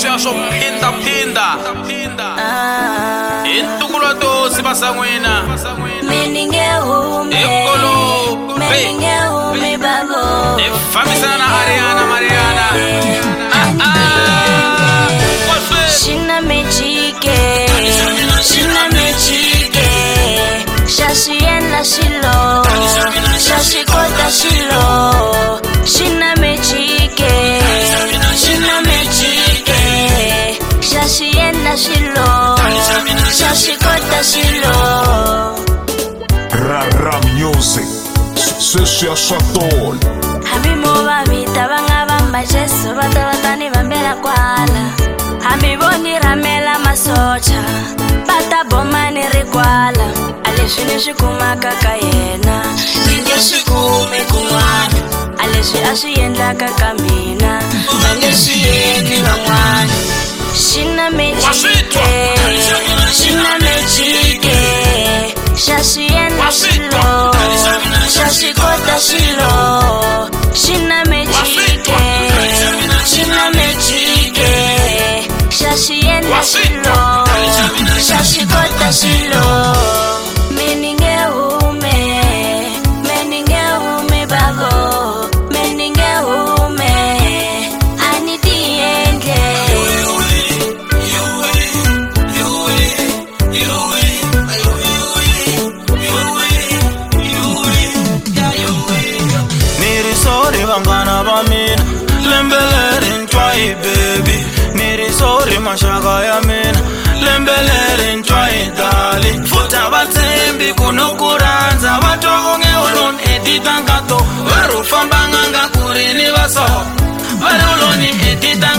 leswiya swo phinda intukulo to sibasa n'wina ekolo me babo fambisana na Mariana Shina mechike Shashi ena shilo Shashi kota shilo Shina mechike Shashi ena shilo Shashi kota shilo Rara music Sessia Satol Hami mova vita vanga vamba Jesu Vatani vambela kwala Hami boni ramela masocha Bata boma ni rikwala Aleswi ni shikumaka ka yena Ninge shikume kumwana Aleswi ashiendla ka mina Nange shiendli van'wana Shina mechike Shashi ena shilo Shashi kota shilo Shina mechike Shashi ena shilo Shashi kota shilo Meninge ume babo Meninge ume Anitienge Sorry, vangana va mina Lembeleri ntwai baby Niri sorry mashaka ya mina Lembeleri ntwai dali Futa vatembi kunukuranza Vatogonge olon edita ngato Varu fambanga nga kurini vaso Varu oloni edita